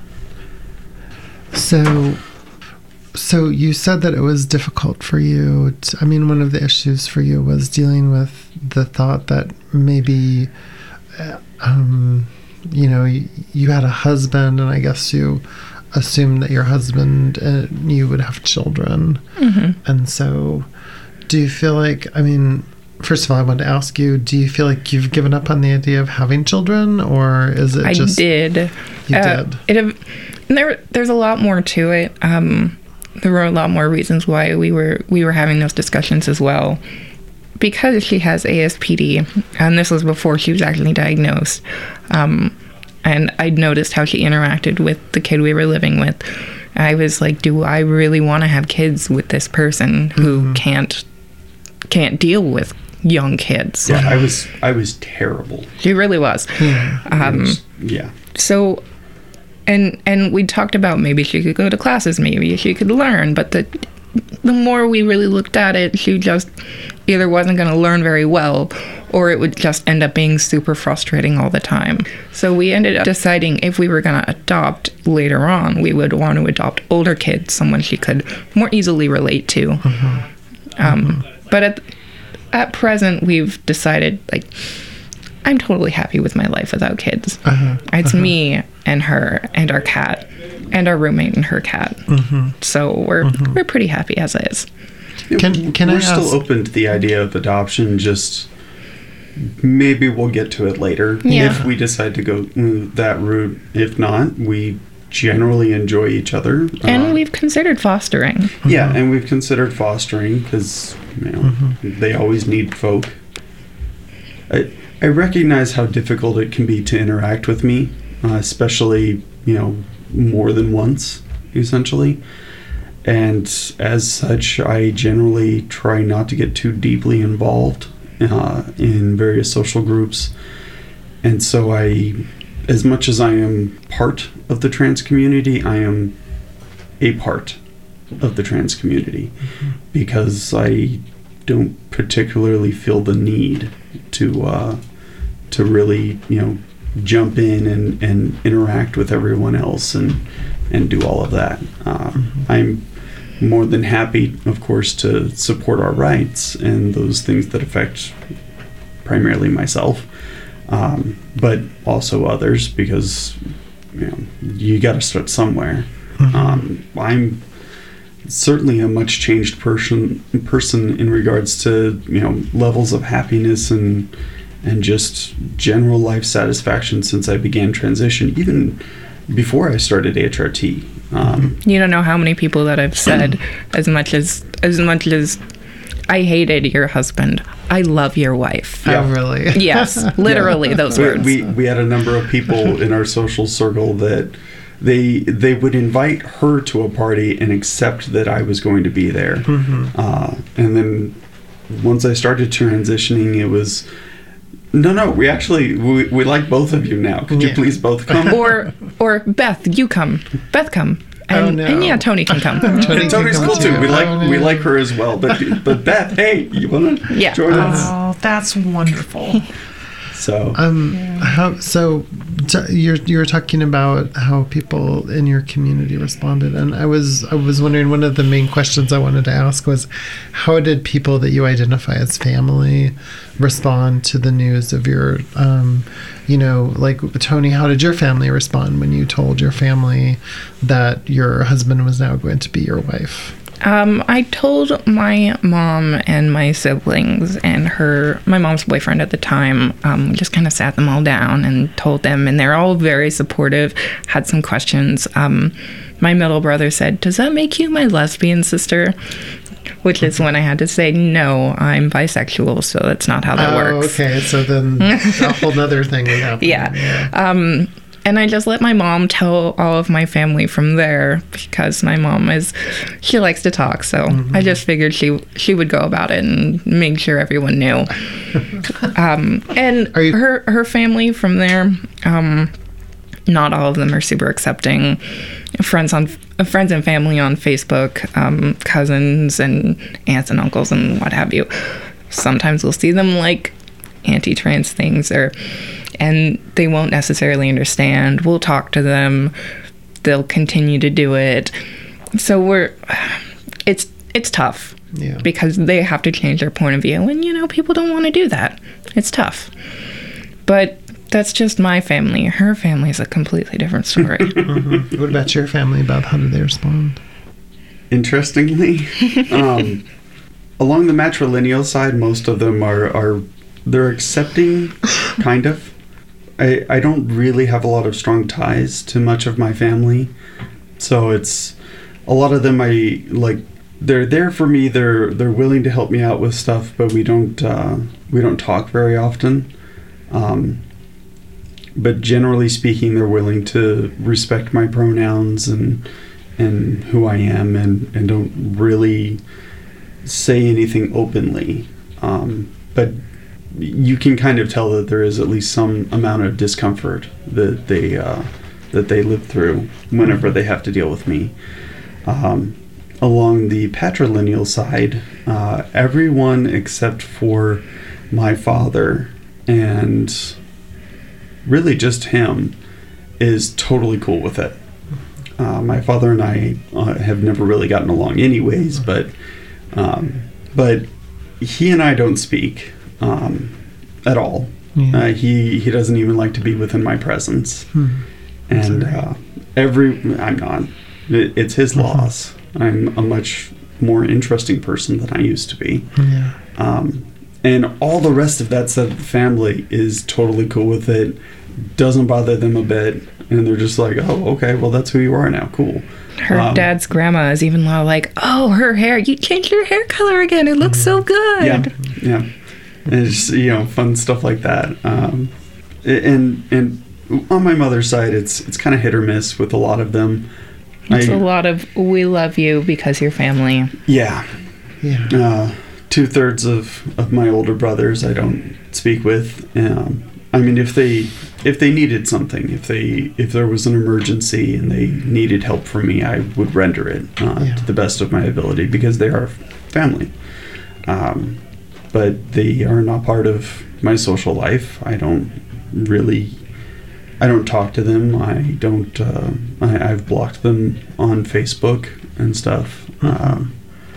So, so you said that it was difficult for you. To, I mean, one of the issues for you was dealing with the thought that maybe, uh, um, you know, you, you had a husband, and I guess you assumed that your husband and you would have children. Mm-hmm. And so, do you feel like, I mean, first of all, I wanted to ask you, do you feel like you've given up on the idea of having children, or is it I just... did. You Uh, did? It have, there there's a lot more to it. Um, there were a lot more reasons why we were we were having those discussions as well. because she has A S P D, and this was before she was actually diagnosed, um, and I'd noticed how she interacted with the kid we were living with. I was like, do I really want to have kids with this person who mm-hmm. can't can't deal with young kids? Yeah, I was I was terrible. She really was. Yeah. Um, was, yeah. So, and and we talked about maybe she could go to classes, maybe she could learn, but the the more we really looked at it, she just either wasn't going to learn very well, or it would just end up being super frustrating all the time. So we ended up deciding if we were going to adopt later on, we would want to adopt older kids, someone she could more easily relate to. Mm-hmm. Um, mm-hmm. But at at present, we've decided, like, I'm totally happy with my life without kids. Uh-huh. It's uh-huh. me and her and our cat and our roommate and her cat. Mm-hmm. So we're mm-hmm. we're pretty happy as is. Can can we're I still ask, open to the idea of adoption, just maybe we'll get to it later yeah. if we decide to go that route. If not, we generally enjoy each other. And uh, we've considered fostering. Mm-hmm. Yeah, and we've considered fostering because, you know, mm-hmm. they always need folk. I, I recognize how difficult it can be to interact with me, uh, especially, you know, more than once, essentially. And as such, I generally try not to get too deeply involved uh, in various social groups. And so I, as much as I am part of the trans community, I am a part of the trans community mm-hmm. because I don't particularly feel the need to uh, to really, you know, jump in and, and interact with everyone else and and do all of that. Uh, mm-hmm. I'm more than happy, of course, to support our rights and those things that affect primarily myself, um, but also others, because, you know, you got to start somewhere. Mm-hmm. Um, I'm certainly a much changed person person in regards to, you know, levels of happiness and and just general life satisfaction since I began transition, even before I started H R T. Um, you don't know how many people that I've said, as much as as much as I hated your husband, I love your wife. Yeah. Oh, really? Yes, literally, yeah. Those we, words. We we had a number of people in our social circle that they they would invite her to a party and accept that I was going to be there. Mm-hmm. Uh, and then once I started transitioning, it was, no, no, we actually, we, we like both of you now. Could yeah. you please both come? Or, or Beth, you come. Beth, come. And, oh, no. and yeah, Tony can come. Tony and Tony's cool too. too. We like oh, no. we like her as well. But but Beth, hey, you wanna yeah. join oh, us? Oh, that's wonderful. So um, yeah. how so t- you're you're talking about how people in your community responded, and I was I was wondering, one of the main questions I wanted to ask was, how did people that you identify as family respond to the news of your, um, you know, like Tony, how did your family respond when you told your family that your husband was now going to be your wife? Um, I told my mom and my siblings and her, my mom's boyfriend at the time, um, just kind of sat them all down and told them, and they're all very supportive, had some questions. Um, my middle brother said, "Does that make you my lesbian sister?" Which is when I had to say, no, I'm bisexual, so that's not how that oh, works. Okay, so then a whole nother thing would happen. Yeah. yeah. Um, and I just let my mom tell all of my family from there, because my mom is, she likes to talk. So mm-hmm. I just figured she she would go about it and make sure everyone knew. um, and you- her, her family from there, um, not all of them are super accepting. Friends on friends and family on Facebook, um, cousins and aunts and uncles and what have you. Sometimes we'll see them like anti-trans things, or and they won't necessarily understand. We'll talk to them. They'll continue to do it. So we're it's it's tough. Yeah. Because they have to change their point of view, and you know, people don't want to do that. It's tough. But that's just my family. Her family is a completely different story. Mm-hmm. What about your family? About how did they respond? Interestingly, um, along the matrilineal side, most of them are, are they're accepting, kind of. I, I don't really have a lot of strong ties to much of my family. So it's, a lot of them I, like, they're there for me. They're they're willing to help me out with stuff, but we don't uh, we don't talk very often. Um, but generally speaking, they're willing to respect my pronouns and and who I am, and, and don't really say anything openly. Um, but you can kind of tell that there is at least some amount of discomfort that they uh, that they live through whenever they have to deal with me. Um, along the patrilineal side, uh, everyone except for my father and really just him is totally cool with it. Uh, my father and I uh, have never really gotten along anyways, but um, but he and I don't speak um, at all. Yeah. Uh, he he doesn't even like to be within my presence. Hmm. And uh, every I'm not. It, it's his uh-huh. loss. I'm a much more interesting person than I used to be. Yeah. Um, and all the rest of that side of the family is totally cool with it. Doesn't bother them a bit. And they're just like, oh, okay, well, that's who you are now. Cool. Her um, dad's grandma is even like, oh, her hair, you changed your hair color again. It looks so good. Yeah, yeah. And it's, you know, fun stuff like that. Um, and and on my mother's side, it's it's kind of hit or miss with a lot of them. It's I, a lot of, we love you because you're family. Yeah. Yeah. Uh, two-thirds of, of my older brothers I don't speak with. Um, I mean, if they if they needed something, if they if there was an emergency and they needed help from me, I would render it uh, yeah. to the best of my ability because they are family. Um, but they are not part of my social life. I don't really, I don't talk to them. I don't. Uh, I, I've blocked them on Facebook and stuff. Mm-hmm. Um,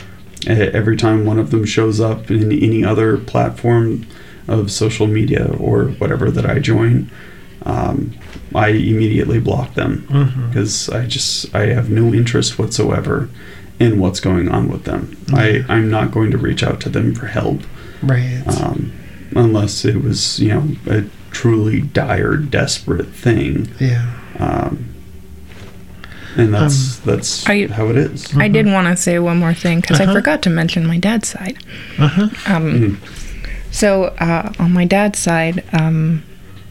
every time one of them shows up in any other platform of social media or whatever that I join, um, I immediately block them because mm-hmm. I just I have no interest whatsoever in what's going on with them. Mm-hmm. I I'm not going to reach out to them for help, right? Um, unless it was, you know, a truly dire, desperate thing. Yeah. Um, and that's um, that's I, how it is. Mm-hmm. I did want to say one more thing because uh-huh. I forgot to mention my dad's side. Uh-huh. Um, mm-hmm. So uh, on my dad's side, um,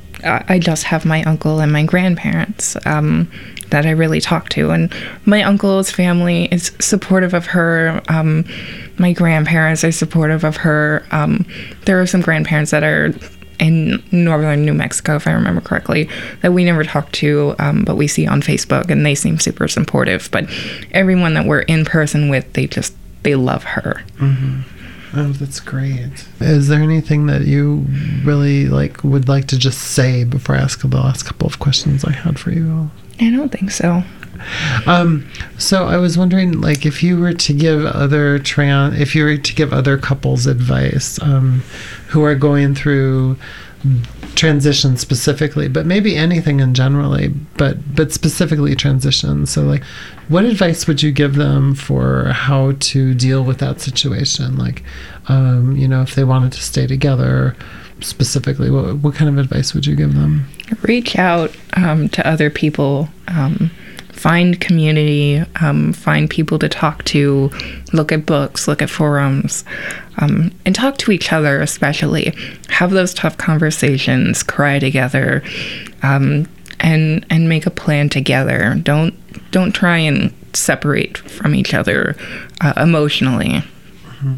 I just have my uncle and my grandparents um, that I really talk to. And my uncle's family is supportive of her. Um, my grandparents are supportive of her. Um, there are some grandparents that are in northern New Mexico, if I remember correctly, that we never talk to, um, but we see on Facebook, and they seem super supportive. But everyone that we're in person with, they just, they love her. Mm-hmm. Oh, that's great. Is there anything that you really like would like to just say before I ask the last couple of questions I had for you? I don't think so. Um, so I was wondering, like, if you were to give other trans, if you were to give other couples advice um, who are going through transition specifically, but maybe anything in generally, but but specifically transition. So, like, what advice would you give them for how to deal with that situation? Like, um, you know, if they wanted to stay together specifically, what what kind of advice would you give them? Reach out um, to other people. Um, Find community, um, find people to talk to, look at books, look at forums, um, and talk to each other especially. Have those tough conversations, cry together, um, and and make a plan together. Don't don't try and separate from each other uh, emotionally. Mm-hmm.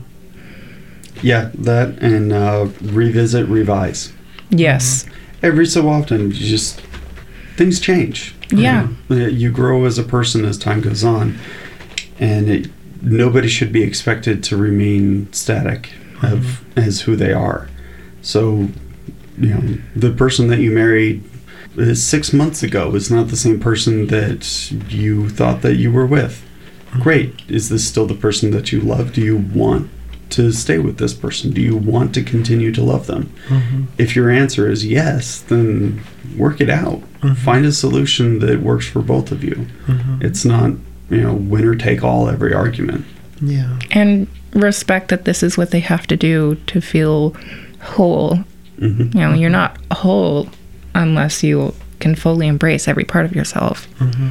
Yeah, that and uh, revisit, revise. Yes. Mm-hmm. Every so often, you just things change. Yeah. You know, you grow as a person as time goes on, and it, nobody should be expected to remain static of mm-hmm. as who they are. So, you know, the person that you married six months ago is not the same person that you thought that you were with. Mm-hmm. Great. Is this still the person that you love? Do you want to stay with this person? Do you want to continue to love them? Mm-hmm. If your answer is yes, then work it out. Mm-hmm. Find a solution that works for both of you. Mm-hmm. It's not, you know, winner take all every argument. Yeah. And respect that this is what they have to do to feel whole. Mm-hmm. You know, you're not whole unless you can fully embrace every part of yourself. Mm-hmm.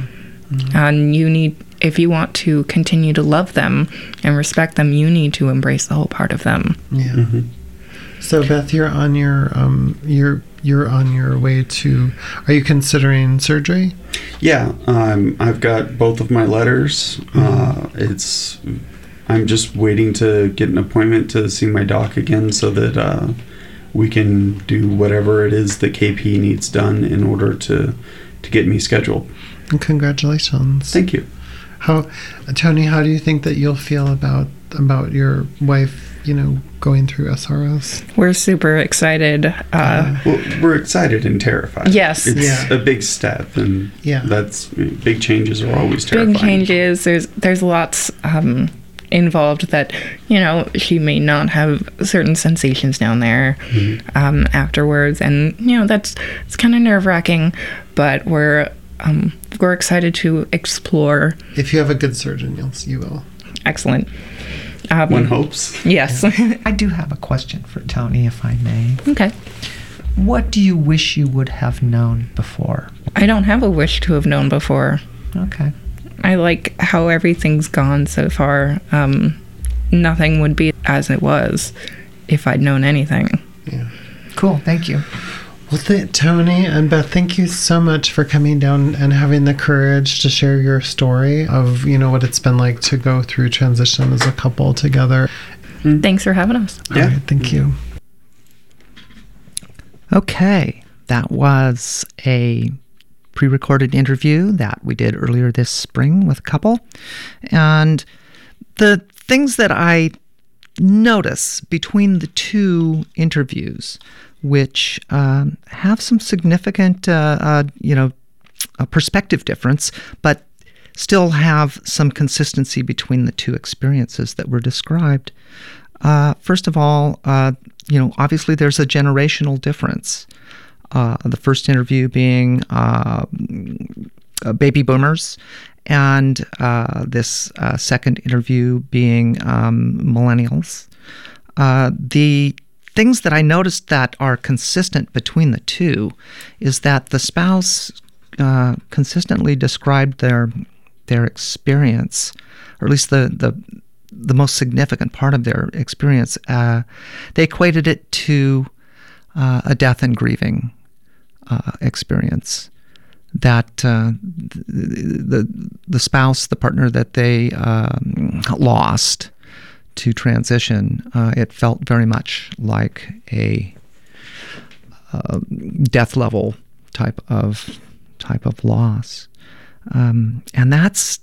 Mm-hmm. And you need, if you want to continue to love them and respect them, you need to embrace the whole part of them. Yeah. Mm-hmm. So Beth, you're on your um, you're you're on your way to. Are you considering surgery? Yeah, um, I've got both of my letters. Mm-hmm. Uh, it's I'm just waiting to get an appointment to see my doc again, so that uh, we can do whatever it is that K P needs done in order to to get me scheduled. And congratulations. Thank you. How, Tony? How do you think that you'll feel about about your wife? You know, going through S R S. We're super excited. Uh, well, we're excited and terrified. Yes. It's Yeah. a big step, and Yeah. that's big changes are always terrifying. Big changes. There's there's lots um, involved that, you know, she may not have certain sensations down there Mm-hmm. um, afterwards, and you know that's it's kind of nerve wracking, but we're um, we're excited to explore. If you have a good surgeon, you'll you will. Excellent. Um, One hopes. Yes. I do have a question for Tony, if I may. Okay. What do you wish you would have known before? I don't have a wish to have known before. Okay. I like how everything's gone so far. Um, nothing would be as it was if I'd known anything. Yeah. Cool. Thank you. Well, th- Tony and Beth, thank you so much for coming down and having the courage to share your story of, you know, what it's been like to go through transition as a couple together. Thanks for having us. Yeah. All right, thank you. Okay. That was a pre-recorded interview that we did earlier this spring with a couple. And the things that I notice between the two interviews, which um, have some significant, uh, uh, you know, a perspective difference, but still have some consistency between the two experiences that were described. Uh, first of all, uh, you know, obviously there's a generational difference. Uh, the first interview being uh, uh, baby boomers, and uh, this uh, second interview being um, millennials. Uh, the things that I noticed that are consistent between the two is that the spouse uh, consistently described their their experience, or at least the the, the most significant part of their experience. Uh, they equated it to uh, a death and grieving uh, experience. That uh, the, the the spouse, the partner that they um, lost to transition, uh, it felt very much like a uh, death level type of type of loss, um, and that's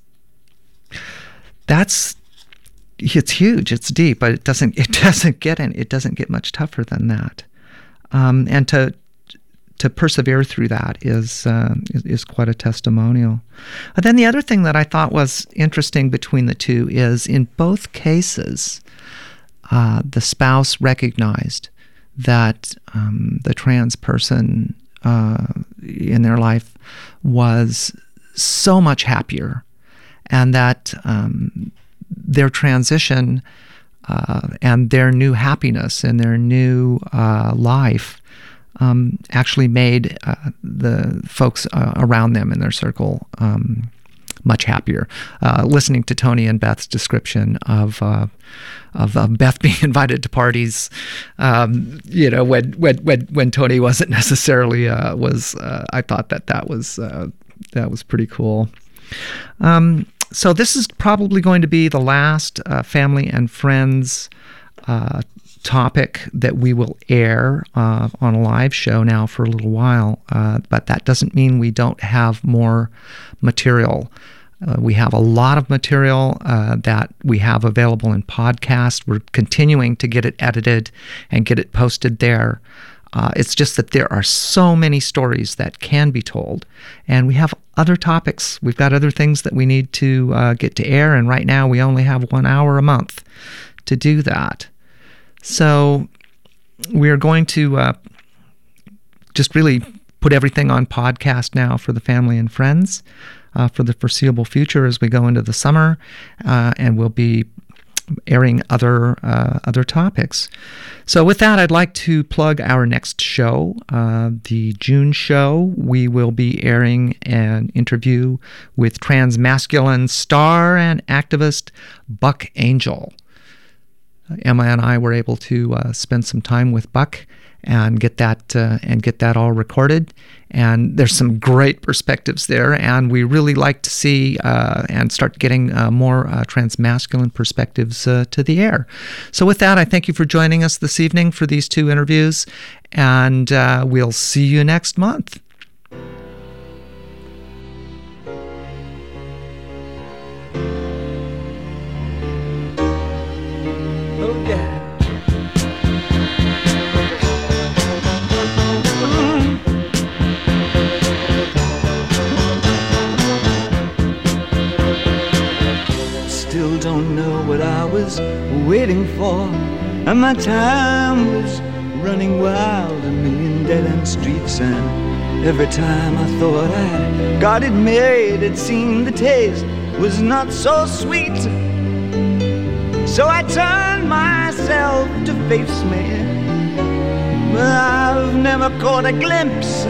that's it's huge. It's deep, but it doesn't it doesn't get in. It doesn't get much tougher than that, um, and to. To persevere through that is, uh, is is quite a testimonial. And then the other thing that I thought was interesting between the two is in both cases, uh, the spouse recognized that um, the trans person uh, in their life was so much happier, and that um, their transition uh, and their new happiness and their new uh, life Um, actually made uh, the folks uh, around them in their circle um, much happier. Uh, listening to Tony and Beth's description of uh, of uh, Beth being invited to parties, um, you know, when when when when Tony wasn't necessarily uh, was, uh, I thought that that was uh, that was pretty cool. Um, so this is probably going to be the last uh, family and friends Uh, topic that we will air uh, on a live show now for a little while, uh, but that doesn't mean we don't have more material. Uh, we have a lot of material uh, that we have available in podcast. We're continuing to get it edited and get it posted there. Uh, it's just that there are so many stories that can be told, and we have other topics. We've got other things that we need to uh, get to air, and right now we only have one hour a month to do that. So we are going to uh, just really put everything on podcast now for the family and friends uh, for the foreseeable future as we go into the summer, uh, and we'll be airing other uh, other topics. So with that, I'd like to plug our next show, uh, the June show. We will be airing an interview with transmasculine star and activist Buck Angel. Emma and I were able to uh, spend some time with Buck and get that uh, and get that all recorded. And there's some great perspectives there, and we really like to see uh, and start getting uh, more uh, transmasculine perspectives uh, to the air. So with that, I thank you for joining us this evening for these two interviews, and uh, we'll see you next month. Oh, yeah. Still don't know what I was waiting for, and my time was running wild, a million dead-end streets, and every time I thought I'd got it made, it seemed the taste was not so sweet. So I turned myself to face me, but I've never caught a glimpse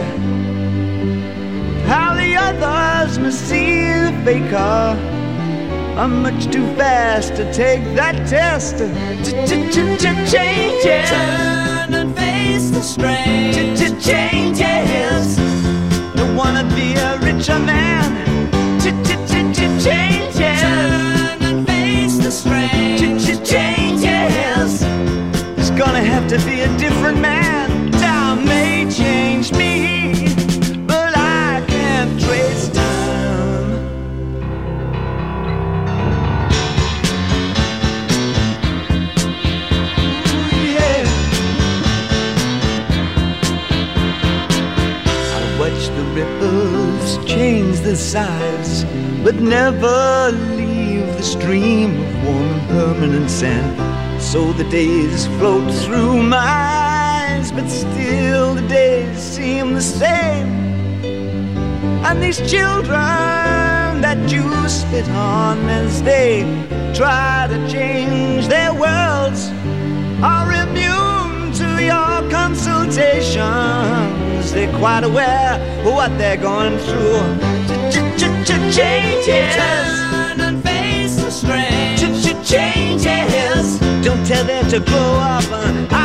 how the others must see the faker. I'm much too fast to take that test. Changes. Turn and face the strain. Changes. Don't wanna be a richer man. Changes. Turn and face the strain. Changes. It's gonna have to be a different man. Time may change me, but I can't trace time. Ripples change the size, but never leave the stream of warm permanent sand. So the days float through my eyes, but still the days seem the same. And these children that you spit on as they try to change their worlds are immune to your consultations. They're quite aware of what they're going through. Changes. Turn and face the strain. Changes. Don't tell them to grow up.